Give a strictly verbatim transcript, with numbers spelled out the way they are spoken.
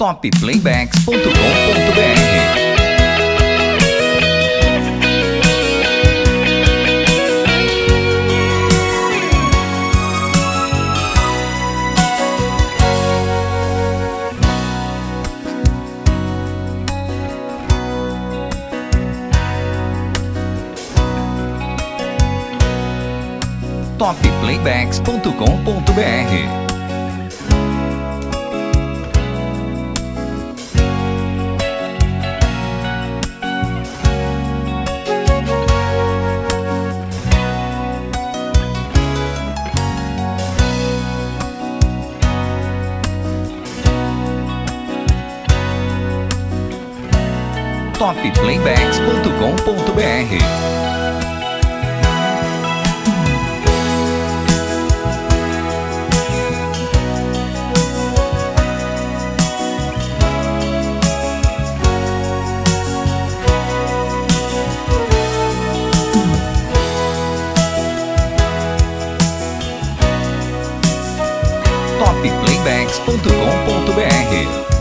topplaybacks ponto com ponto br. topplaybacks ponto com ponto br. topplaybacks ponto com ponto br. topplaybacks ponto com ponto br.